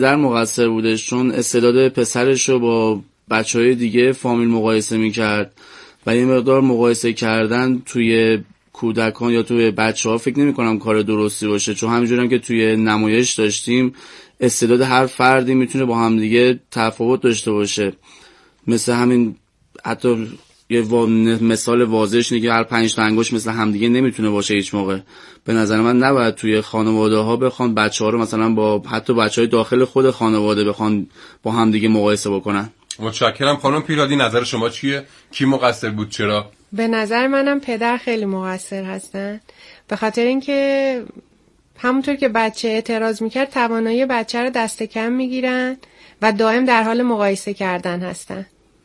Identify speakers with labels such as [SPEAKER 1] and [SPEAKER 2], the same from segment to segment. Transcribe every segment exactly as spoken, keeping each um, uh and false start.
[SPEAKER 1] در مقصر بودش، چون استعداد پسرش رو با بچهای دیگه فامیل مقایسه میکرد و یه مقدار مقایسه کردن توی کودکان یا توی بچه‌ها فکر نمی‌کنم کار درستی باشه، چون همینجوری هم که توی نمایش داشتیم استعداد هر فردی میتونه با هم دیگه تفاوت داشته باشه. مثل همین حتی یه وا... مثال واضحش اینه که هر پنج تا انگشت مثل همدیگه نمیتونه باشه هیچ موقع. به نظر من نباید توی خانواده‌ها بخوان بچه‌ها رو مثلا با حتی بچه‌های داخل خود خانواده بخوان با همدیگه مقایسه بکنن.
[SPEAKER 2] متشکرم. خانم پیرهادی نظر شما چیه؟ کی مقصر بود، چرا؟
[SPEAKER 3] به نظر منم پدر خیلی مقصر هستن، به خاطر اینکه همونطور که بچه اعتراض میکرد توانایی بچه رو دست کم میگیرن و دائم در حال مقایسه کردن هستن،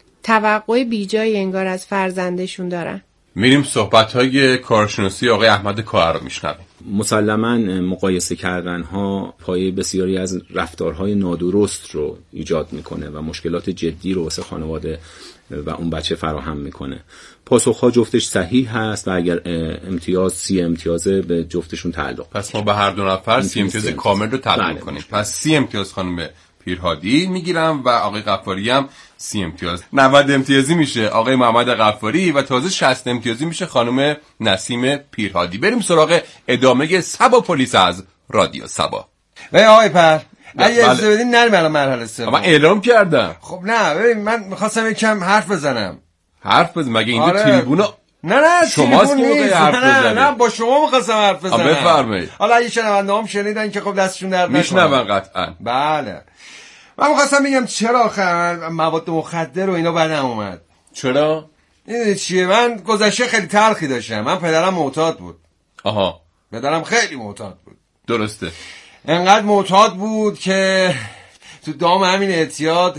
[SPEAKER 3] توقع بیجایی انگار از فرزندشون دارن.
[SPEAKER 2] میریم صحبت‌های کارشناسی آقای احمد کاهر رو میشنویم.
[SPEAKER 4] مسلماً مقایسه کردنها پایه بسیاری از رفتارهای نادرست رو ایجاد میکنه و مشکلات جدی رو واسه خانواده و اون بچه فراهم میکنه. پاسخها جفتش صحیح هست و اگر امتیاز سی امتیاز به جفتشون تعلق.
[SPEAKER 2] پس ما به هر دو نفر سی امتیاز کامل رو تعلق بله کنیم. پس سی امتیاز خانم پیرهادی میگیرم و آقای غفاری هم سی امتیاز. نود امتیازی میشه آقای محمد غفاری و تازه شصت امتیازی میشه خانم نسیم پیرهادی. بریم سراغ ادامه سبا پلیس از رادیو سبا.
[SPEAKER 5] ای آقای پر اگه اجازه بدین نریم الان مرحله سوم.
[SPEAKER 2] من اعلام کردم.
[SPEAKER 5] خب نه ببین من می‌خواستم یکم حرف بزنم.
[SPEAKER 2] حرف بزن مگه اینجا
[SPEAKER 5] آره.
[SPEAKER 2] تریبونا
[SPEAKER 5] نه نه
[SPEAKER 2] شماست که میخوای حرف بزنی.
[SPEAKER 5] نه نه با شما می‌خواستم حرف بزنم.
[SPEAKER 2] بفرمایید.
[SPEAKER 5] حالا اگه شنونده‌ام شنیدن که خب دستشون درد نکنه.
[SPEAKER 2] میشنون قطعاً.
[SPEAKER 5] بله. من می‌خواستم بگم چرا آخر مواد مخدر و اینا بعدم اومد.
[SPEAKER 2] چرا؟
[SPEAKER 5] این چیه؟ من گذشته خیلی تلخی داشتم. من پدرم معتاد بود.
[SPEAKER 2] آها.
[SPEAKER 5] پدرم خیلی معتاد بود.
[SPEAKER 2] درسته.
[SPEAKER 5] انقدر معتاد بود که تو دام همین اعتیاد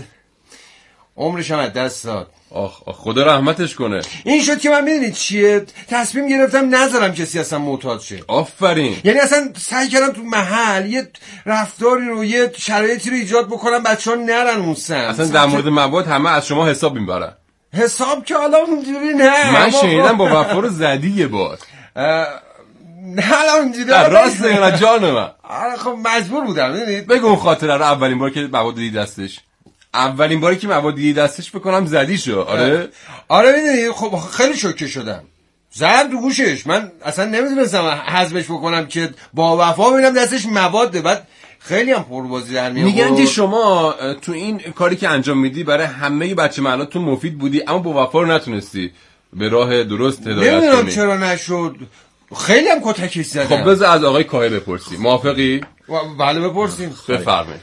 [SPEAKER 5] عمرش هم از دست داد.
[SPEAKER 2] آخ آخ خدا رحمتش کنه.
[SPEAKER 5] این شد که من میدونید چیه تصمیم گرفتم نذارم کسی اصلا معتاد شه.
[SPEAKER 2] آفرین.
[SPEAKER 5] یعنی اصلا سعی کردم تو محل یه رفتاری رو یه شرایطی رو ایجاد بکنم بچه‌ها نرن اون سمت.
[SPEAKER 2] اصلا در مورد مواد همه از شما حساب میبرن.
[SPEAKER 5] حساب که حالا اونجوری نه.
[SPEAKER 2] من شنیدم با وفا رو زدی یه بار.
[SPEAKER 5] نه الان اونجوری
[SPEAKER 2] راست نه جان من.
[SPEAKER 5] آره خب مجبور بودم ببینید.
[SPEAKER 2] بگو اون خاطره رو اولین بار که مواد دید دستش. اولین باری که مواد دید دستش بکنم زدی شو. آره
[SPEAKER 5] آره میدونی خب خیلی شوکه شدم. زد رو گوشش. من اصلا نمیدونستم حذفش بکنم که با وفا ببینم دستش مواد. بعد خیلی هم پربازی در میاد.
[SPEAKER 2] میگن که شما تو این کاری که انجام میدی برای همه بچه محلاتون مفید بودی اما با وفا رو نتونستی به راه درست هدایت کنی.
[SPEAKER 5] نمیدونم چرا نشد. خیلی هم کتکش زدم.
[SPEAKER 2] خب بذار از آقای کاهی بپرسی. موافقی؟
[SPEAKER 5] بله بپرسیم.
[SPEAKER 2] بفرمایید.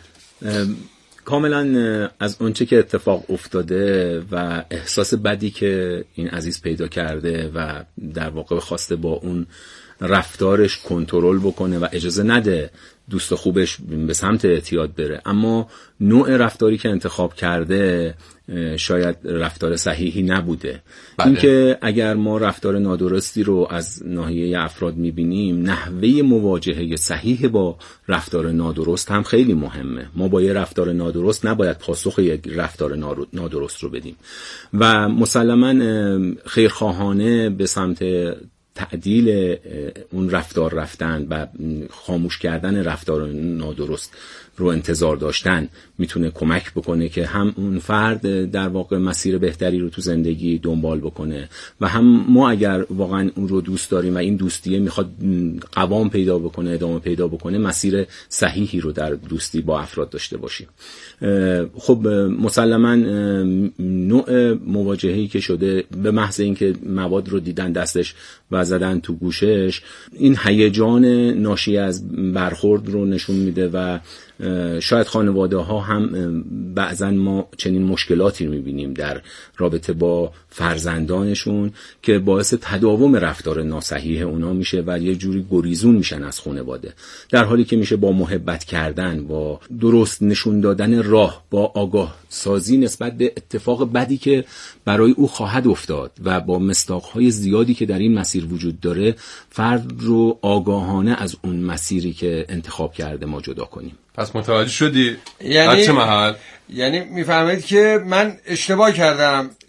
[SPEAKER 4] کاملا از اونچه که اتفاق افتاده و احساس بدی که این عزیز پیدا کرده و در واقع خواسته با اون رفتارش کنترل بکنه و اجازه نده دوست خوبش به سمت اعتیاد بره، اما نوع رفتاری که انتخاب کرده شاید رفتار صحیحی نبوده.
[SPEAKER 2] بله.
[SPEAKER 4] اینکه اگر ما رفتار نادرستی رو از ناحیه افراد میبینیم، نحوه مواجهه صحیح با رفتار نادرست هم خیلی مهمه. ما با یه رفتار نادرست نباید پاسخ یک رفتار نادرست رو بدیم و مسلماً خیرخواهانه به سمت تعدیل اون رفتار رفتن و خاموش کردن رفتار نادرست رو انتظار داشتن میتونه کمک بکنه که هم اون فرد در واقع مسیر بهتری رو تو زندگی دنبال بکنه و هم ما اگر واقعا اون رو دوست داریم و این دوستیه میخواد قوام پیدا بکنه، ادامه پیدا بکنه، مسیر صحیحی رو در دوستی با افراد داشته باشیم. خب مسلماً نوع مواجهه‌ای که شده به محض اینکه مواد رو دیدن دستش و زدن تو گوشش، این هیجان ناشی از برخورد رو نشون میده و شاید خانواده ها هم بعضا ما چنین مشکلاتی رو میبینیم در رابطه با فرزندانشون که باعث تداوم رفتار ناصحیح اونا میشه و یه جوری گریزون میشن از خانواده، در حالی که میشه با محبت کردن، با درست نشون دادن راه، با آگاه سازی نسبت به اتفاق بدی که برای او خواهد افتاد و با مصداقهای زیادی که در این مسیر وجود داره فرد رو آگاهانه از اون مسیری که انتخاب کرده ما جدا کنیم.
[SPEAKER 2] پس متوجه شدی؟
[SPEAKER 5] یعنی
[SPEAKER 2] چه محل؟
[SPEAKER 5] یعنی میفهمید که من اشتباه کردم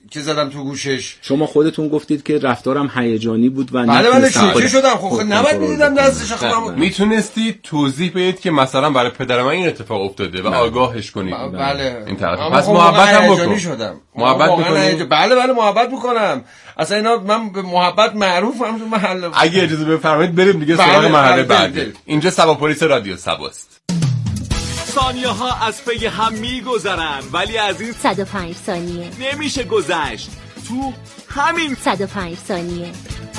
[SPEAKER 5] که زدم تو گوشش.
[SPEAKER 4] شما خودتون گفتید که رفتارم هیجانی بود و
[SPEAKER 5] بله بله شوکه شدم. خب نباید میدیدم دستش. خودم
[SPEAKER 2] میتونستی توضیح بدید که مثلا برای پدر من این اتفاق افتاده و آگاهش کنید.
[SPEAKER 5] بله
[SPEAKER 2] این طرف. پس محبت هم بکن.
[SPEAKER 5] شدم.
[SPEAKER 2] محبت میکنی؟
[SPEAKER 5] بله بله محبت میکنم. اصلا اینا من به محبت معروفم تو محله.
[SPEAKER 2] اگه اجازه بفرمایید بریم دیگه سراغ محله بعدی. اینجا سبا پلیس رادیو سباست.
[SPEAKER 6] ثانیه ها از پی هم میگذرن ولی از این
[SPEAKER 7] صد و پنج ثانیه
[SPEAKER 6] نمیشه گذشت. تو همین
[SPEAKER 7] صد و پنج ثانیه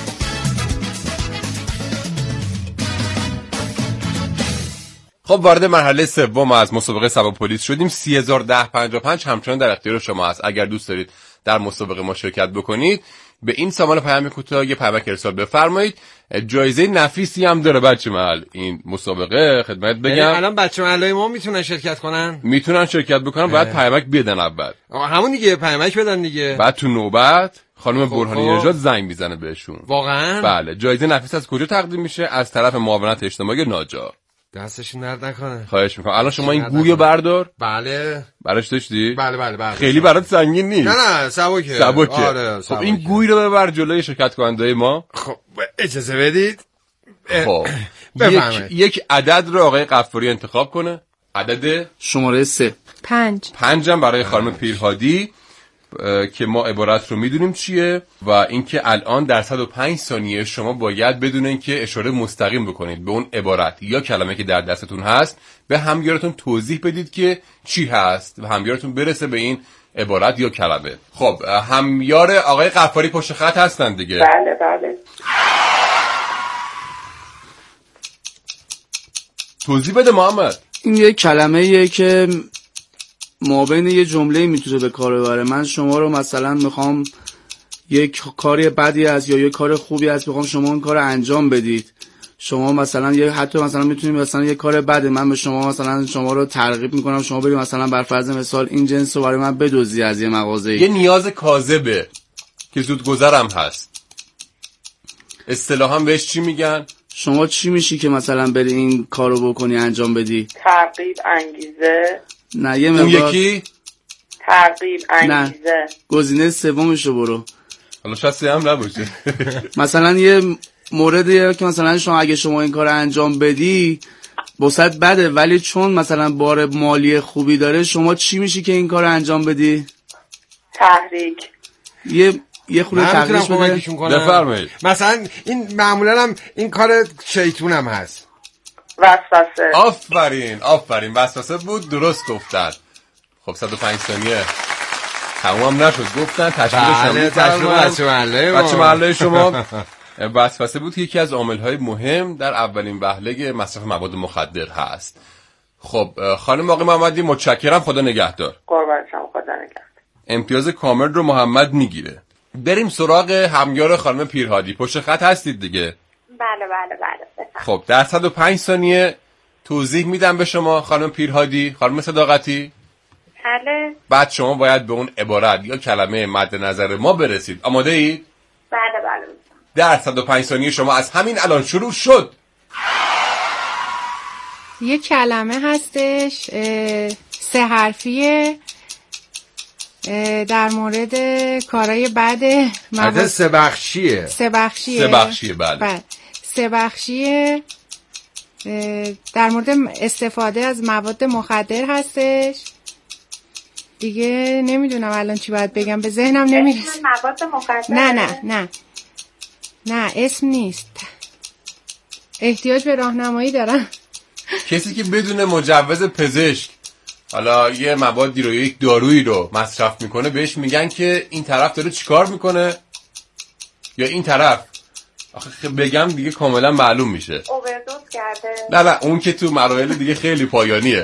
[SPEAKER 2] خب وارد مرحله سوم از مسابقه سبا پلیس شدیم. سی هزار و ده پنجاه و پنج همچنان در اختیار شما است. اگر دوست دارید در مسابقه ما شرکت بکنید به این سامان پیام کوتاه یه پیامک ارسال بفرمایید. جایزه نفیسی هم داره بچه محل این مسابقه. خدمت بگم
[SPEAKER 5] الان بچه محلای ما میتونن شرکت کنن؟
[SPEAKER 2] میتونن شرکت بکنن. باید پیامک بدن اول.
[SPEAKER 5] همون دیگه پیامک بدن دیگه.
[SPEAKER 2] بعد تو نوبت خانم برهانی نژاد زنگ میزنه بهشون.
[SPEAKER 5] واقعا؟
[SPEAKER 2] بله. جایزه نفیس از کجا تقدیم میشه؟ از طرف معاونت اجتماعی ناجا.
[SPEAKER 5] دستشون درد نکنه.
[SPEAKER 2] خواهش میکنم. الان شما این گویو بردار.
[SPEAKER 5] بله.
[SPEAKER 2] براش داشتی؟
[SPEAKER 5] بله بله بله.
[SPEAKER 2] خیلی برات سنگین نیست.
[SPEAKER 5] نه نه سبکه.
[SPEAKER 2] سبکه.
[SPEAKER 5] آره
[SPEAKER 2] خب این گوی رو ببر جلوی شرکت کننده ما.
[SPEAKER 5] خب اجازه بدید.
[SPEAKER 2] خب یک یک عدد رو آقای غفاری انتخاب کنه. عدد
[SPEAKER 1] شماره سه.
[SPEAKER 3] پنج.
[SPEAKER 2] پنجم برای خانم پیرهادی که ما عبارت رو میدونیم چیه و اینکه الان در صد و پنج ثانیه شما باید بدونین که اشاره مستقیم بکنید به اون عبارت یا کلمه که در دستتون هست، به همگیارتون توضیح بدید که چی هست و همگیارتون برسه به این عبارت یا کلمه. خب همیار آقای غفاری پشت خط هستن دیگه؟
[SPEAKER 8] بله بله.
[SPEAKER 2] توضیح بده محمد.
[SPEAKER 1] این یه کلمه ایه که مابین یه جمله میتونه به کار ببره. من شما رو مثلا میخوام یک کاری بدی است یا یک کار خوبی است میخوام شما اون کار انجام بدید. شما مثلا یه حتی مثلا میتونید مثلا یه کار بده من به شما مثلا شما رو ترغیب میکنم شما برید مثلا بر فرض مثال این جنس رو برای من بدزدی از یه مغازه‌ای.
[SPEAKER 2] یه نیاز کاذبه که زودگذرم هست. اصطلاحاً بهش چی میگن؟
[SPEAKER 1] شما چی میشی که مثلا بری این کارو بکنی انجام بدی؟
[SPEAKER 8] ترغیب انگیزه.
[SPEAKER 1] نه یه
[SPEAKER 2] اون
[SPEAKER 1] مقدار
[SPEAKER 2] یکی
[SPEAKER 8] ترغیب انگیزه.
[SPEAKER 1] نه گزینه سومشو برو.
[SPEAKER 2] حالا شاید سه هم نباشه.
[SPEAKER 1] مثلا یه موردیه که مثلا شما اگه شما این کار انجام بدی بسات بده ولی چون مثلا بار مالی خوبی داره شما چی میشی که این کار انجام بدی؟
[SPEAKER 8] تحریک.
[SPEAKER 1] یه یه خورده تغییرش بده.
[SPEAKER 2] بفرمایید.
[SPEAKER 5] مثلا این معمولا هم این کار شیطونم هست.
[SPEAKER 8] وسوسه.
[SPEAKER 2] آفرین آفرین وسوسه بود. درست گفتن. خب صد و پنج ثانیه تمام نشد. گفتن تشویق
[SPEAKER 5] بله تشویق بچه محله ما.
[SPEAKER 2] بچه محله شما. وسوسه بود که یکی از عامل‌های مهم در اولین وهله مصرف مواد مخدر هست. خب خانم آقای محمدی متشکرم. خدا نگهدار.
[SPEAKER 8] قربان شما. خدا نگهدار.
[SPEAKER 2] امتیاز کامل رو محمد میگیره. بریم سراغ همیار خانم پیرهادی. پشت خط هستید دیگه؟
[SPEAKER 8] بله بله بله.
[SPEAKER 2] خب در صد و پنج ثانیه توضیح میدم به شما خانم پیرهادی. خانم صداقتی.
[SPEAKER 8] بله.
[SPEAKER 2] بعد شما باید به اون عبارت یا کلمه مد نظر ما برسید. آماده اید؟
[SPEAKER 8] بله بله.
[SPEAKER 2] در صد و پنج ثانیه شما از همین الان شروع شد.
[SPEAKER 3] یه کلمه هستش سه حرفیه در مورد کارهای بد
[SPEAKER 5] مواد سه بخشیه.
[SPEAKER 3] سه بخشیه.
[SPEAKER 2] سه بخشیه بله.
[SPEAKER 3] بله. سه بخشیه در مورد استفاده از مواد مخدر هستش. دیگه نمیدونم الان چی باید بگم به ذهنم نمیرسه.
[SPEAKER 8] مواد مخدر.
[SPEAKER 3] نه نه نه نه اسم نیست. احتیاج به راهنمایی دارم.
[SPEAKER 2] کسی که بدون مجوز پزشک حالا یه موادی رو یک دارویی رو مصرف میکنه بهش میگن که این طرف داره چیکار میکنه یا این طرف. آخه بگم دیگه کاملا معلوم میشه.
[SPEAKER 8] اووردوز کرده.
[SPEAKER 2] نه نه اون که تو مراحل دیگه خیلی پایانیه.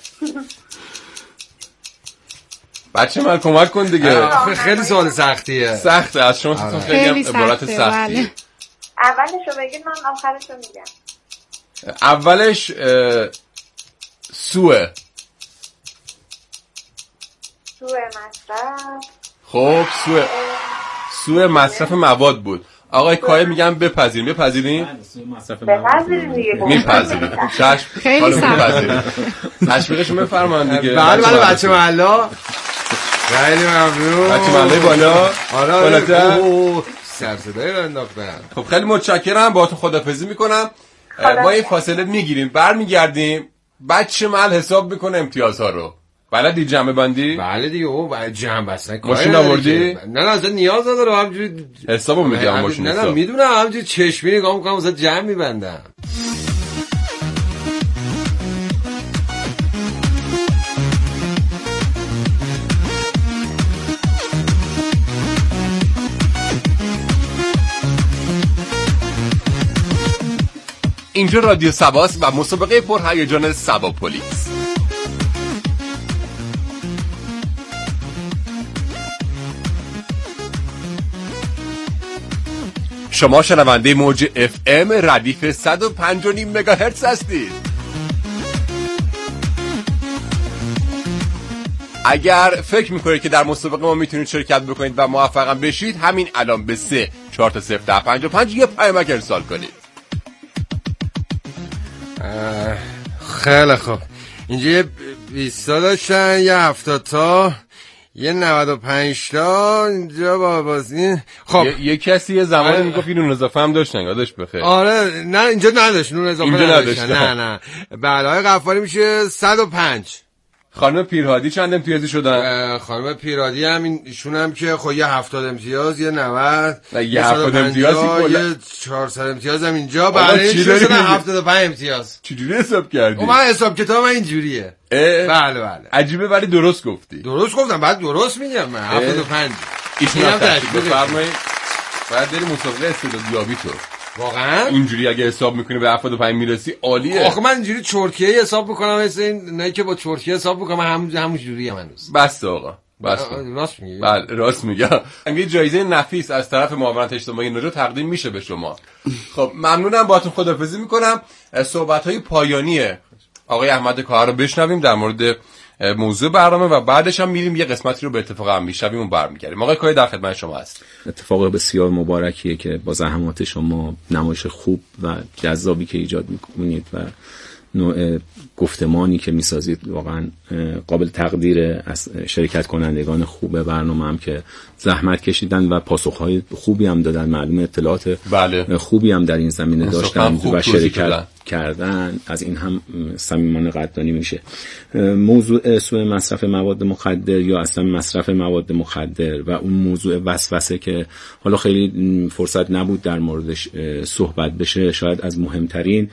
[SPEAKER 2] بچه من کمک کن دیگه.
[SPEAKER 5] خیلی سوال سختیه.
[SPEAKER 2] سخته از شما تو خیلی عبارت سختیه.
[SPEAKER 8] اولشو بگید من آخرشو میگم.
[SPEAKER 2] اولش سوه.
[SPEAKER 8] سوء مصرف.
[SPEAKER 2] خب سوء سوء مصرف مواد بود. آقای کای میگم بپذیریم. بپذیریم؟
[SPEAKER 8] بپذیریم دیگه.
[SPEAKER 2] میپذیریم. چشم.
[SPEAKER 3] خیلی سخت.
[SPEAKER 2] تشویقشو بفرمایید دیگه.
[SPEAKER 5] بله بله بچه محلا. خیلی ممنون.
[SPEAKER 2] بچه ملای بالا.
[SPEAKER 5] آره
[SPEAKER 2] بالاتر.
[SPEAKER 5] سر صدای رو انداختن.
[SPEAKER 2] خب خیلی متشکرم، باهاتون خدافظی میکنم. ما این فاصله میگیریم، برمیگردیم. بچه مل حساب میکنه امتیازها رو. بلدی جمع بندی؟
[SPEAKER 5] بله دیگه. او جمع بستن.
[SPEAKER 2] ماشین آوردی؟
[SPEAKER 5] نه نه اصلا نیاز نداره، همینجوری
[SPEAKER 2] حسابو میدم ماشین.
[SPEAKER 5] نه نه میدونم، همینجوری چشمی نگاه میکنم واسه جمع میبندم.
[SPEAKER 2] اینجا رادیو سباست و مسابقه پرهیجان سبا پلیس. شما شنونده موج اف ام ردیف صد و پنج و نیم مگاهرتز هستید. اگر فکر میکنید که در مسابقه ما میتونید شرکت بکنید و موفقم بشید، همین الان به سه چهار تا صفر ده پنج و پنج یه پیامک ارسال کنید.
[SPEAKER 5] خیلی خوب. اینجا یه بیست تا داشتن، یه هفتاد تا، یه نود و پنج تا اینجا با بازی. خب
[SPEAKER 2] یه, یه کسی یه زمانی میگفت این نون اضافه هم داشتن، یادش بخیر.
[SPEAKER 5] آره نه اینجا نداشت، نون اضافه
[SPEAKER 2] اینجا
[SPEAKER 5] نداشت. نه نه بلای غفاری میشه صد و پنج.
[SPEAKER 2] خانم پیرهادی چند امتیازی شدن؟
[SPEAKER 5] خانم پیرهادی هم ایشون هم که خب یه هفتاد امتیاز، یه نود،
[SPEAKER 2] یه هفتاد امتیازی،
[SPEAKER 5] یه چهارصد امتیاز هم اینجا. برای چی شدن هفتاد و پنج امتیاز؟
[SPEAKER 2] چجوری حساب کردی؟
[SPEAKER 5] من حساب کتاب من اینجوریه. بله بله
[SPEAKER 2] عجیبه ولی درست گفتی.
[SPEAKER 5] درست گفتم، بعد درست میگم من. هفتاد و پنج
[SPEAKER 2] اینم تشکیل بفرمایید. باید بری مسابقه استعدادیابی تو.
[SPEAKER 5] واقعا
[SPEAKER 2] اینجوری اگه حساب میکنی به هفتاد و پنج میرسی عالیه.
[SPEAKER 5] آخه من اینجوری چرتیه حساب میکنم، مثل این نه که با چرتیه حساب میکنم، همون همون جوریه منوس.
[SPEAKER 2] بس آقا بس.
[SPEAKER 5] راست میگی؟
[SPEAKER 2] بله راست میگم. یه جایزه نفیس از طرف معاونت اجتماعی نجا تقدیم میشه به شما. خب ممنونم، باهاتون خداحافظی میکنم. صحبت‌های پایانی آقای احمد کاهر رو بشنویم در مورد موضوع برنامه و بعدش هم میریم یه قسمتی رو به اتفاق هم میشویم و برمیگردیم. آقای کاهر در خدمت شما هست.
[SPEAKER 4] اتفاق بسیار مبارکیه که با زحمات شما نمایش خوب و جذابی که ایجاد میکنید و نوع گفتمانی که میسازید واقعا قابل تقدیر از شرکت کنندگان خوب برنامه هم که زحمت کشیدن و پاسخهای خوبی هم دادن. معلومه اطلاعات
[SPEAKER 2] بله.
[SPEAKER 4] خوبی هم در این زمینه داشتن و شرکت کردن. از این هم صمیمانه قدردانی میشه. موضوع سوء مصرف مواد مخدر یا اصلا مصرف مواد مخدر و اون موضوع وسوسه که حالا خیلی فرصت نبود در موردش صحبت بشه، شاید از مهمترین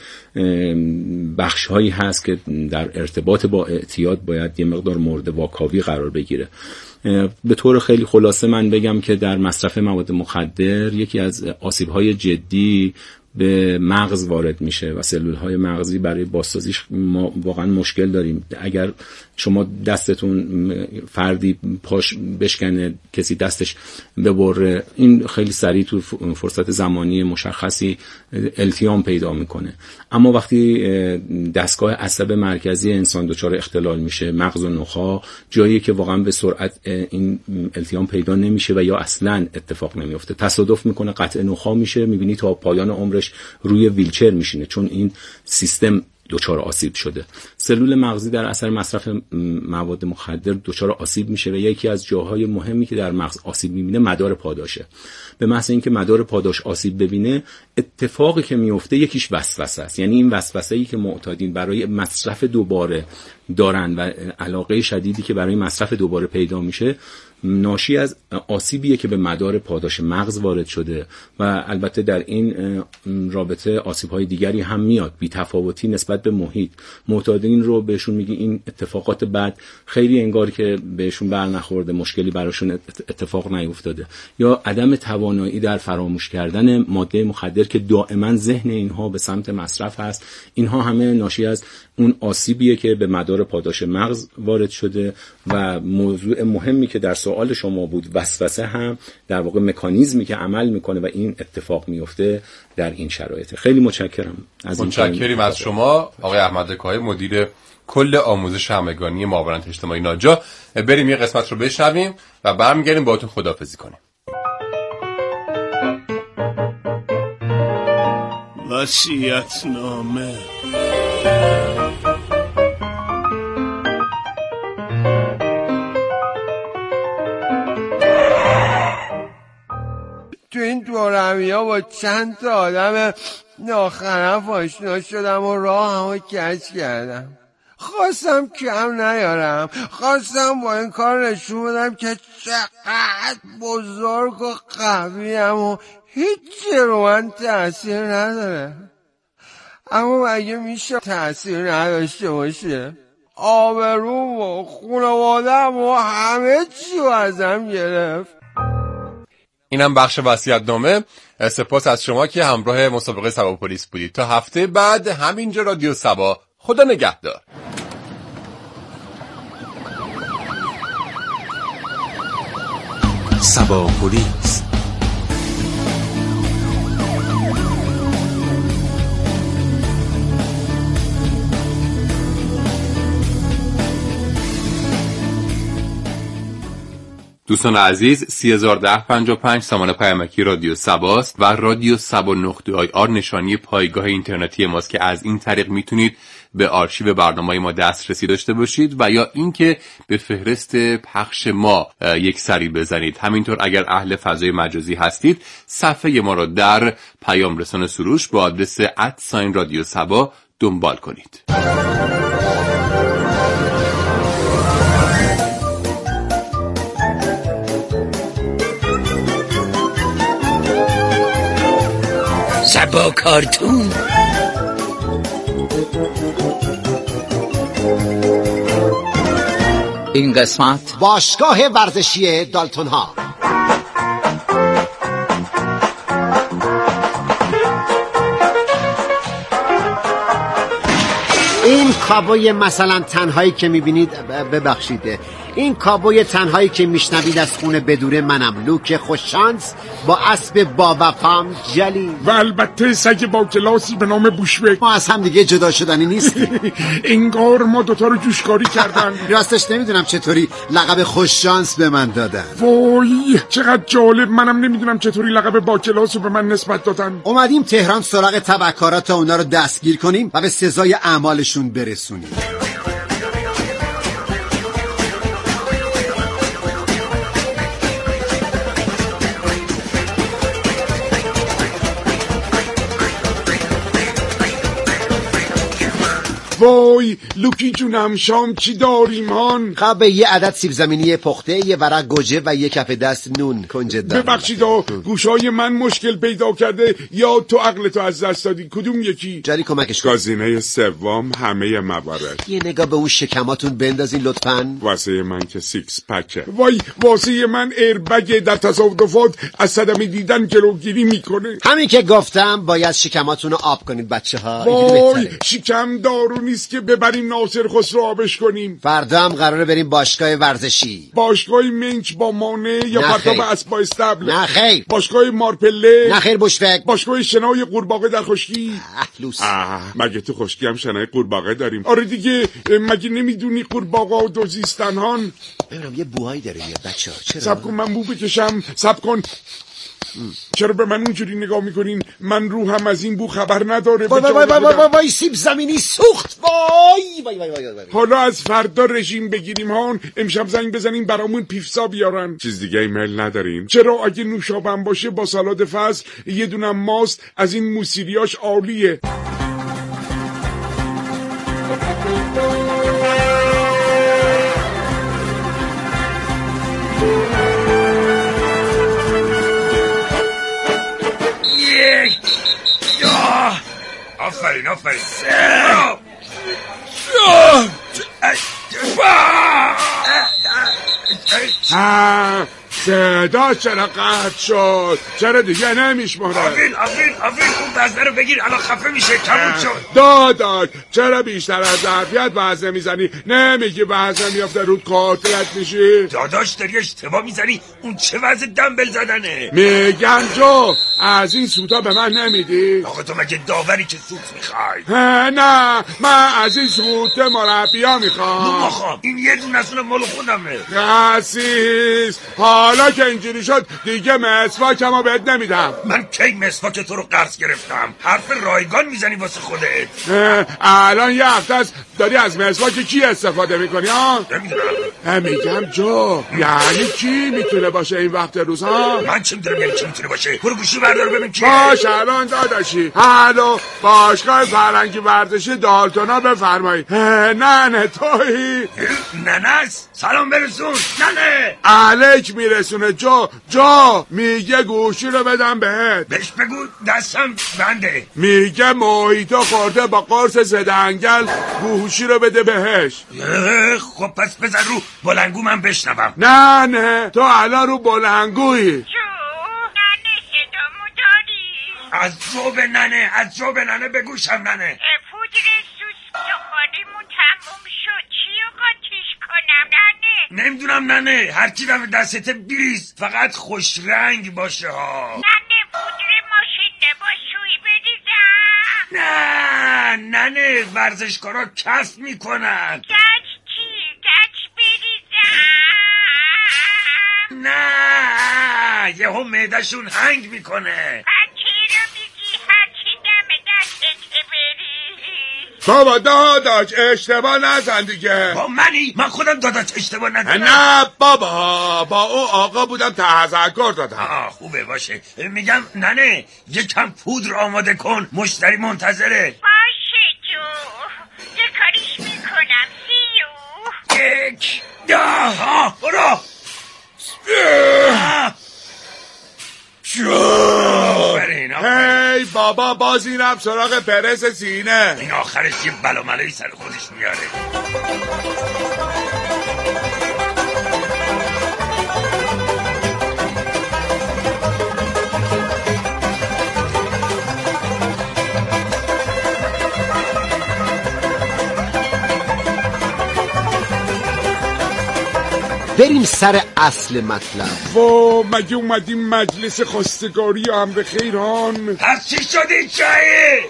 [SPEAKER 4] بخش هایی هست که در ارتباط با اعتیاد باید یه مقدار مورد واکاوی قرار بگیره. به طور خیلی خلاصه من بگم که در مصرف مواد مخدر یکی از آسیب‌های جدی به مغز وارد میشه و سلول‌های مغزی برای بازسازیش ما واقعا مشکل داریم. اگر شما دستتون فردی پاش بشکنه، کسی دستش ببره، این خیلی سریع تو فرصت زمانی مشخصی التیام پیدا میکنه. اما وقتی دستگاه عصب مرکزی انسان دچار اختلال میشه، مغز و نخاع جایی که واقعا به سرعت این التیام پیدا نمیشه و یا اصلا اتفاق نمیفته، تصادف میکنه قطع نخاع میشه، میبینی تا پایان عمرش روی ویلچر میشینه چون این سیستم دچار آسیب شده. سلول مغزی در اثر مصرف مواد مخدر دچار آسیب میشه و یکی از جاهای مهمی که در مغز آسیب میبینه مدار پاداشه. به محض اینکه مدار پاداش آسیب ببینه، اتفاقی که میفته یکیش وسوسه است. یعنی این وسوسه‌ای که معتادین برای مصرف دوباره دارن و علاقه شدیدی که برای مصرف دوباره پیدا میشه، ناشی از آسیبیه که به مدار پاداش مغز وارد شده و البته در این رابطه آسیب‌های دیگری هم میاد، بی‌تفاوتی نسبت به محیط. معتادین رو بهشون میگی این اتفاقات بعد خیلی انگار که بهشون بر نخورده، مشکلی براشون اتفاق نیفتاده، یا عدم توانایی در فراموش کردن ماده مخدر که دائما ذهن اینها به سمت مصرف هست. اینها همه ناشی از اون آسیبیه که به مدار پاداش مغز وارد شده و موضوع مهمی که در سوال شما بود، وسوسه، هم در واقع مکانیزمی که عمل میکنه و این اتفاق میفته در این شرایط. خیلی متشکرم از این.
[SPEAKER 2] متشکریم از شما آقای احمد کاهی، مدیر کل آموزش همگانی معاونت اجتماعی ناجا. بریم یه قسمت رو بشنویم و برمیگردیم باهاتون خداحافظی کنیم.
[SPEAKER 9] وصیت‌نامه.
[SPEAKER 5] این دورمی ها با چند تا آدم ناخرف آشنا شدم و راه همو کش کردم. خواستم کم نیارم، خواستم با این کار نشون بدم که چقدر بزرگ و قویم و هیچی رو من تأثیر نداره. اما مگه میشه تأثیر نداشته باشه؟ آبروم و خانواده‌ام و همه چی ازم گرفت.
[SPEAKER 2] اینم بخش وصیت‌نامه. سپاس از شما که همراه مسابقه سبا پلیس بودید. تا هفته بعد همینجا رادیو سبا. خدا نگهدار.
[SPEAKER 9] سبا پلیس.
[SPEAKER 2] دوستان عزیز، سی هزار ده پنجاه و پنج سامان پیامکی رادیو سباست و رادیو سبا نقطه آی آر نشانی پایگاه اینترنتی ماست که از این طریق میتونید به آرشیو برنامه‌های ما دسترسی داشته باشید و یا اینکه به فهرست پخش ما یک سری بزنید. همینطور اگر اهل فضای مجازی هستید صفحه ما را در پیام رسان سروش با آدرس ات ساین رادیو سبا دنبال کنید.
[SPEAKER 9] سبا کارتون. این قسمت
[SPEAKER 10] باشگاه ورزشی دالتون ها. این کابوی مثلا تنهایی که میبینید، ببخشید، این کابوی تنهایی که میشنوید از خونه بدوره منم، لوک خوششانس با اسب با وفام جلی
[SPEAKER 11] و البته سگ با کلاسی به نام بوشبک.
[SPEAKER 10] ما از هم دیگه جدا شدنی نیستیم.
[SPEAKER 11] انگار ما دوتا رو جوشکاری کردن.
[SPEAKER 10] راستش نمیدونم چطوری لقب خوششانس به من دادن.
[SPEAKER 11] وای چقدر جالب، منم نمیدونم چطوری لقب با کلاس رو به من نسبت دادن.
[SPEAKER 10] اومدیم تهران سراغ تبهکارات اونا رو دستگیر کنیم و به سزای اعمالشون برسونیم.
[SPEAKER 11] وای لوکی جونم، شام چی داریم هان؟
[SPEAKER 10] خب یه عدد سیب زمینی پخته، یه ورق گوجه و یه کف دست نون کنجد دارم.
[SPEAKER 11] ببخشید گوشای من مشکل پیدا کرده یا تو عقلتو از دست دادی؟ کدوم یکی؟
[SPEAKER 10] جری کمکش کن.
[SPEAKER 11] گزینه سوم همه موارد.
[SPEAKER 10] یه نگاه به اون شکماتون بندازین لطفاً.
[SPEAKER 11] واسه من که سیکس پکه. وای واسه من ایربگ در تصادفات از صدمه دیدن جلوگیری میکنه.
[SPEAKER 10] همین که گفتم باید شکماتون رو آب کنید بچه‌ها.
[SPEAKER 11] وای شکم دارو نیست که ببریم ناصر خسرو آبش کنیم.
[SPEAKER 10] فردا هم قراره بریم باشگاه ورزشی.
[SPEAKER 11] باشگاه منچ با مانع یا پرتاب اسب با استبل؟
[SPEAKER 10] نه خیر.
[SPEAKER 11] باشگاه مارپله؟
[SPEAKER 10] نه خیر بوشبک.
[SPEAKER 11] باشگاه شنای قورباغه در خشکی؟
[SPEAKER 10] اهلوس.
[SPEAKER 11] مگه تو خشکی هم شنای قورباغه داریم؟ آره دیگه، مگه نمیدونی قورباغه و دوزیستنهان؟
[SPEAKER 10] ببینم یه بوهایی داره میاد بچه‌ها. چرا؟
[SPEAKER 11] صبر کن من بو بکشم. صبر کن. چرا به من اونجوری نگاه میکنین؟ من روحم از این بو خبر نداره.
[SPEAKER 10] وای وای وای وای وای وای سیب زمینی سوخت. وای وای وای وای وای.
[SPEAKER 11] حالا از فردا رژیم بگیریم هان، امشب زنگ بزنیم برامون پیفسا بیارن. چیز دیگه ایمیل نداریم؟ چرا اگه نوشابم باشه با سالاد فصل یه دونم ماست، از این موسیریاش عالیه.
[SPEAKER 12] آفرین آفرین.
[SPEAKER 11] صدا چرا قطع شد؟ چرا دیگه نمیشماره؟
[SPEAKER 12] آفرین آفرین آفرین اون وزنه رو بگیر الان خفه میشه. کمون شد.
[SPEAKER 11] داداش چرا بیشتر از ظرفیت وزنه میزنی؟ نمیگی وزنه میافته رود قاطعت میشی؟
[SPEAKER 12] داداش داری اشتباه میزنی. اون چه وزن دنبل زدنه؟
[SPEAKER 11] میگم جو از این سوتا به من نمیدی؟
[SPEAKER 12] آقا تو مگه داوری که سوت میخوای؟
[SPEAKER 11] نه من از این سوت مربیا میخوام.
[SPEAKER 12] آقا این یه دونه از اون مال خودمه.
[SPEAKER 11] خسیس ها حالا که اینجوری شد دیگه مسواکمو بهت نمیدم.
[SPEAKER 12] من کی مسواک تو رو قرض گرفتم؟ حرف رایگان میزنی واسه خودت.
[SPEAKER 11] الان یه هفته است داری از مسواک کی استفاده میکنی ها؟
[SPEAKER 12] نمیدونم.
[SPEAKER 11] میگم جو، یعنی کی میتونه باشه این وقت روز ها؟
[SPEAKER 12] من چه میدونم یعنی کی میتونه باشه؟ برو گوشی بردار ببین کیه.
[SPEAKER 11] باش الان داداشی. الو باشگاه فرنگی ورزشی دالتونا بفرمایید. نه نه تویی؟
[SPEAKER 12] نه نه سلام برسون. نه نه
[SPEAKER 11] علیک میرسونه جو. جو میگه گوشی رو بدم بهت.
[SPEAKER 12] بهش بگو دستم بنده.
[SPEAKER 11] میگه محیطو خورده با قرص زدنگل، گوشی رو بده بهش.
[SPEAKER 12] خب پس بزن رو بلنگو من بشنوم.
[SPEAKER 11] نه نه تو الان رو بلنگویی.
[SPEAKER 13] جو ننه صدامو داری؟
[SPEAKER 12] از جو به ننه از جو به ننه بگوشم ننه.
[SPEAKER 13] پودر سوسکاریمون تموم شد، چی رو قاطیش کنم ننه؟
[SPEAKER 12] نمیدونم ننه، هرچی دم دستت بریز، فقط خوش رنگ باشه ها.
[SPEAKER 13] ننه پودر ماشین نباشوی بریزم.
[SPEAKER 12] نه ننه ورزشکارا کف میکنن.
[SPEAKER 13] گچ چی؟ گچ بریزم.
[SPEAKER 12] نه یه هم معده‌شون هنگ میکنه.
[SPEAKER 13] چی رو میگی هرچی دم دستت بریز؟
[SPEAKER 11] بابا داداش اشتباه نزن دیگه.
[SPEAKER 12] با منی؟ من خودم داداش اشتباه نزنم.
[SPEAKER 11] نه بابا با اون آقا بودم تذکر دادم.
[SPEAKER 12] آه خوبه باشه. میگم ننه یکم پودر آماده کن، مشتری منتظره.
[SPEAKER 13] باشه جو، یه کاریش میکنم. سیو
[SPEAKER 12] یک ده ها برو.
[SPEAKER 11] هی بابا باز اینم سراغ پرس سینه.
[SPEAKER 12] این آخرش یه بلا ملایی سر خودش میاره.
[SPEAKER 10] بریم سر اصل مطلب.
[SPEAKER 11] و مگه اومدیم مجلس خواستگاری امر خیران؟
[SPEAKER 12] پس چی شدی چایه؟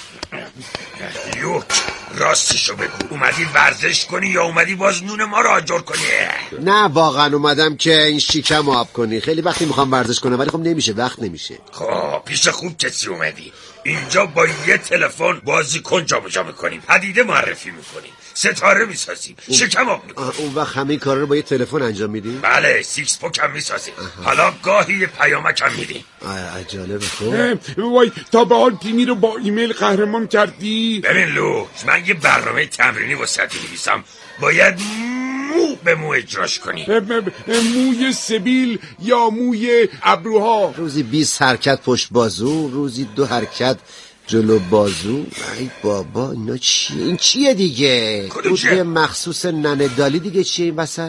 [SPEAKER 12] لوک راستشو بگو، اومدی ورزش کنی یا اومدی باز نون ما رو آجر کنی؟
[SPEAKER 10] نه واقعا اومدم که این شیکم آب کنی. خیلی وقتی میخوام ورزش کنم ولی خب نمیشه، وقت نمیشه.
[SPEAKER 12] خب پیش خوب کسی اومدی. اینجا با یه تلفن بازیکن جابجا میکنیم، پدیده معرفی میکنیم، ستاره میسازیم، شکم آب میکنیم.
[SPEAKER 10] اون وقت همه کارا رو با یه تلفن انجام میدیم؟
[SPEAKER 12] بله سیکس پک هم میسازیم. حالا گاهی یه پیامک هم میدیم.
[SPEAKER 10] عجالبه. خب
[SPEAKER 11] وای تا به حال تیمی رو با ایمیل قهرمان کردی؟
[SPEAKER 12] ببین لو، من یه برنامه تمرینی واسه می‌نویسم، باید مو به مو اجراش کنی.
[SPEAKER 11] موی سبیل یا موی ابروها؟
[SPEAKER 10] روزی بیست حرکت پشت بازو، روزی دو حرکت جلو بازو. ای بابا اینا چیه؟ این چیه دیگه؟
[SPEAKER 12] کدوم
[SPEAKER 10] مخصوص ننه دالی دیگه چیه این وسط؟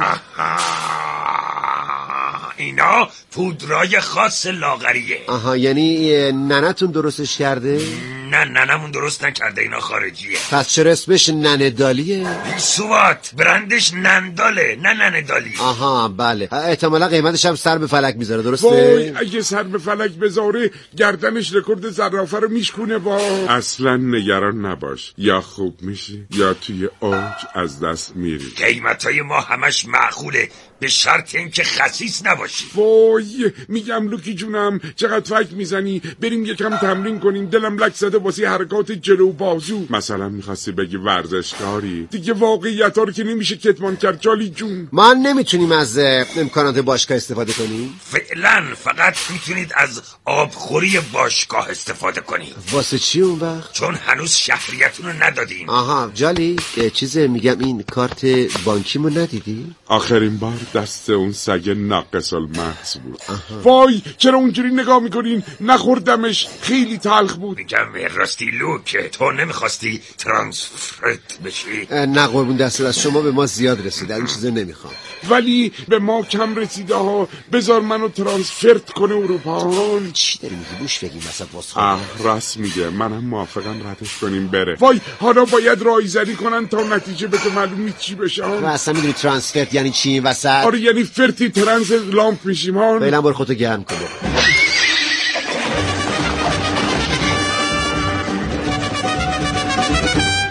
[SPEAKER 12] اینا پودرای خاص لاغریه.
[SPEAKER 10] آها یعنی ننتون درستش کرده؟
[SPEAKER 12] نه ننمون درست نکرده، اینا خارجیه.
[SPEAKER 10] پس چرا اسمش ننه دالیه؟
[SPEAKER 12] سوات برندش ننداله نه ننه دالی.
[SPEAKER 10] آها بله، احتمالا قیمتش هم سر به فلک میذاره، درسته؟
[SPEAKER 11] وای اگه سر به فلک بذاره گردنش رکورد زرافه رو میشکونه. با اصلا نگران نباش، یا خوب میشی یا توی اوج از دست میری.
[SPEAKER 12] قیمتای ما همش معقوله به شرط اینکه خسیس نباشی.
[SPEAKER 11] وای میگم لوکی جونم چقدر فکر میزنی، بریم یکم تمرین کنیم. دلم لک زده واسه حرکات جلو بازو. مثلا میخواستی بگی ورزشکاری دیگه، واقعیت ها رو که نمیشه کتمان کرد. جالی جون
[SPEAKER 10] ما نمیتونیم از امکانات باشگاه استفاده کنیم؟
[SPEAKER 12] فعلا فقط میتونید از آبخوری باشگاه استفاده کنید.
[SPEAKER 10] واسه چی اون وقت؟
[SPEAKER 12] چون هنوز شهریتون رو ندادیم.
[SPEAKER 10] آها جالی چیزه، میگم این کارت بانکیمو ندیدی؟
[SPEAKER 11] آخرین بار دست اون سگ ناقص المحض بود. وای چرا اونجوری نگاه میکنین؟ نخوردمش، خیلی تلخ بود.
[SPEAKER 12] میگم راستی لوک، تو نمیخواستی ترانسفرت بشی؟
[SPEAKER 10] نه قربون دست از شما به ما زیاد رسیده، این چیزا نمیخوام.
[SPEAKER 11] ولی به ما کم رسیده ها، بذار منو ترانسفرت کنه اروپا.
[SPEAKER 10] چی داری میگی؟ بوش بگیم مثلا واسه
[SPEAKER 11] آه راست میگه، منم موافقم ردش کنیم بره. وای حالا باید رایزنی کنن تا نتیجه بده معلوم چی بشه.
[SPEAKER 10] تو اصلا میدونی ترانسفرت یعنی چی این وسط؟
[SPEAKER 11] آره یعنی فرتی ترانس لامپ میشیم ها.
[SPEAKER 10] فعلا برو خودتو گرم کن.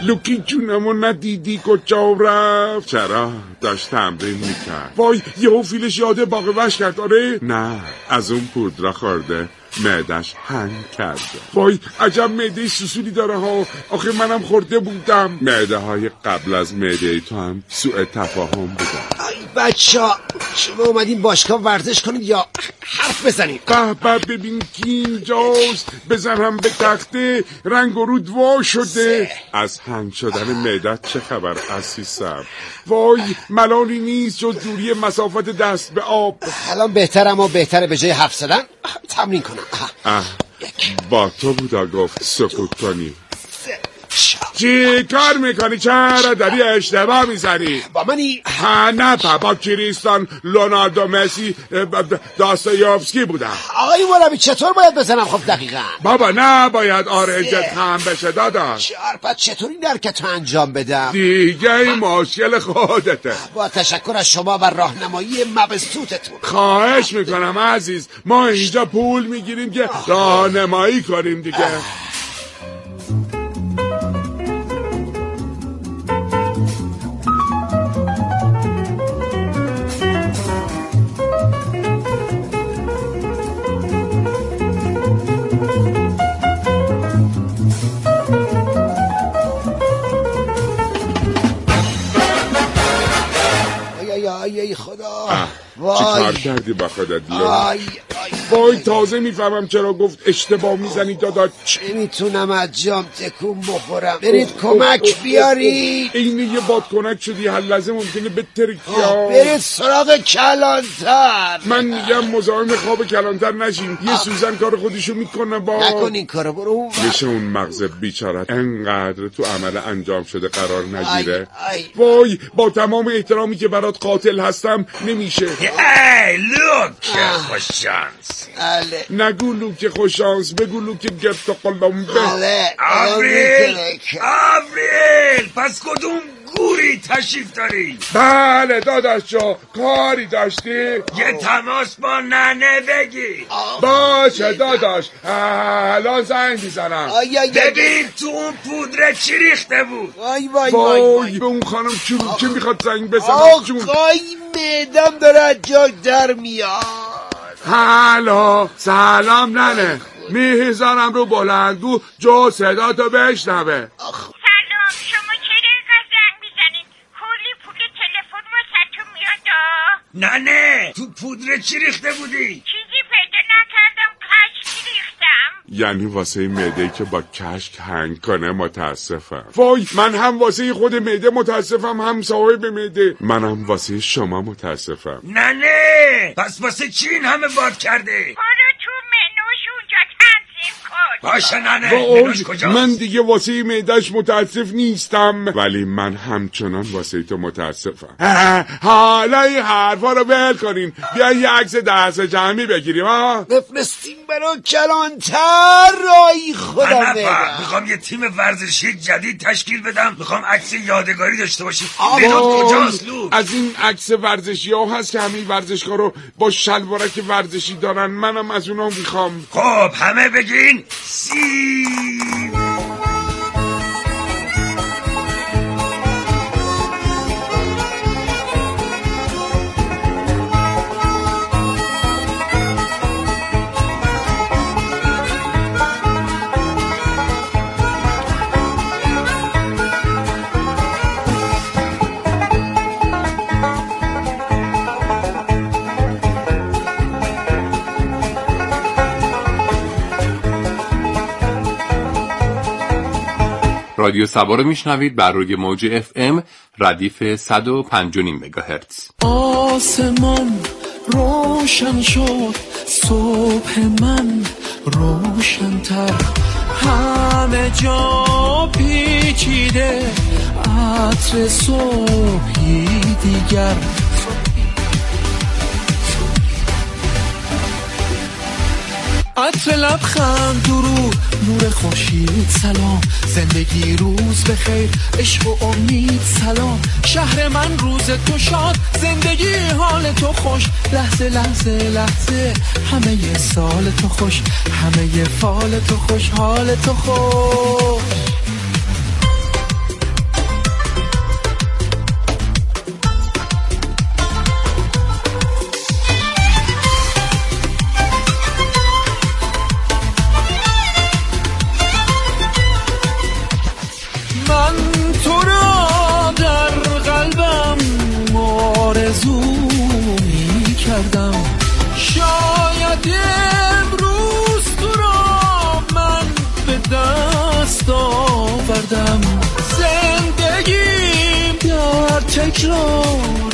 [SPEAKER 11] لوکی جونمو ندیدی کجا رفت؟ چرا؟ داشت تمرین میکرد. وای یهو فیلش یاده باغ وش کرد. آره؟ نه از اون پودرا خورده معدش هنگ کرده. وای عجب معده سوسولی داره ها. آخه منم خورده بودم. معده های قبل از معده تو هم سوء تفاهم بودن.
[SPEAKER 10] ای بچه ها شما اومدین باشگاه ورزش کنید یا حرف بزنید؟
[SPEAKER 11] قهبه ببین کی اینجاست. بزنم به تخته رنگ و رود وا شده. از هنگ شدن معدت چه خبر عزیزم؟ وای ملالی نیست جز دوری مسافت دست به آب.
[SPEAKER 10] الان بهترم و بهتره به جای حرف زدن تمرین کنم.
[SPEAKER 11] اه با تو بودا گفت سکوت کنی. چی کار میکنی؟ چرا داری اشتباه میزنی؟
[SPEAKER 10] با منی؟
[SPEAKER 11] ها نه با کریستان لوناردو مسی داستایوفسکی بودم.
[SPEAKER 10] آقای مربی چطور باید بزنم خب دقیقا؟
[SPEAKER 11] بابا نه باید آرنجت خم بشه داداش.
[SPEAKER 10] چهار پس چطور این حرکت رو انجام بدم؟
[SPEAKER 11] دیگه مشکل خودته.
[SPEAKER 10] با تشکر از شما و راهنمایی مبسوطتون.
[SPEAKER 11] خواهش میکنم عزیز ما اینجا پول میگیریم که راهنمایی کنیم دیگه.
[SPEAKER 10] ای خدا
[SPEAKER 11] چی کار کردی با خودت لون؟ وای تازه میفهمم چرا گفت اشتباه میزنی داداش.
[SPEAKER 10] نمیتونم از جام تکون بخورم. برید کمک بیارید.
[SPEAKER 11] اینه یه بادکنک شدی هر لحظه ممکنه به ترکی.
[SPEAKER 10] برید سراغ کلانتر.
[SPEAKER 11] من میگم مزاحم خواب کلانتر نشین. یه سوزن کار خودشو میکنه. با
[SPEAKER 10] نکن این کارو برو.
[SPEAKER 11] میشه اون مغز بیچارت انقدر تو عمل انجام شده قرار نگیره. وای با تمام احترامی که برات قاتل هستم نمیشه.
[SPEAKER 12] ای لوک خوششانس.
[SPEAKER 11] نگو لوک خوششانس بگو لوک گرد و قلمبه.
[SPEAKER 12] آوریل آوریل پس کدوم گوری تشریف داری؟
[SPEAKER 11] بله داداش جو کاری داشتی؟
[SPEAKER 12] یه تماس با ننه بگی.
[SPEAKER 11] باشه داداش الان زنگ میزنم.
[SPEAKER 12] ببین تو اون پودره چی ریخته بود؟
[SPEAKER 10] وای وای
[SPEAKER 11] وای
[SPEAKER 10] وای
[SPEAKER 11] به اون خانم چرو که میخواد زنگ بزنم.
[SPEAKER 10] آقای میدم داره از جا در میاد.
[SPEAKER 11] هلو سلام ننه میزنم رو بلندگو جو صدا تو بشنوه.
[SPEAKER 13] سلام شما چرا اینقدر زنگ میزنید؟ کلی پول تلفن واسهتون میاد.
[SPEAKER 12] نه نه تو پودره چی ریخته بودی؟
[SPEAKER 13] چیزی پیدا نکردم کشک ریختم.
[SPEAKER 11] یعنی واسه معده‌ای که با کشک هنگ کنه متاسفم. وای من هم واسه خود معده متاسفم هم صاحب معده. منم واسه شما متاسفم.
[SPEAKER 12] نه نه پس واسه چی این همه باد کرده؟
[SPEAKER 13] برو تو منوش اونجا تنظیم کن.
[SPEAKER 12] باشه نه نه منوش کجاست؟
[SPEAKER 11] من دیگه واسه معده‌اش متاسف نیستم ولی من همچنان واسه تو متاسفم. حالا این حرفا رو ول کنین بیا یه عکس دست جمعی بگیریم ها.
[SPEAKER 10] بفرستیم برای کلانتر. رای خدا
[SPEAKER 12] میگم میخوام یه تیم ورزشی جدید تشکیل بدم. میخوام عکس یادگاری داشته باشیم.
[SPEAKER 11] منوش کجاست لو؟ از این عکس ورزشی ها هست که همین ورزشکار رو با شلوارک ورزشی دارن. منم از اونا میخوام.
[SPEAKER 12] خب همه بگین سی.
[SPEAKER 2] رادیو سبا رو میشنوید بر روی موج اف ام ردیف صد و پنج و نیم مگاهرتز.
[SPEAKER 14] آسمان روشن شد صبح من روشن‌تر همه جا پیچیده عطر صبحی دیگر عطر لبخند درود نور خورشید سلام زندگی روز بخیر عشق و امید سلام شهر من روز تو شاد زندگی حال تو خوش لحظه لحظه لحظه همه ی سال تو خوش همه ی فال تو خوش حال تو خوش شدم زندگیم در تکرار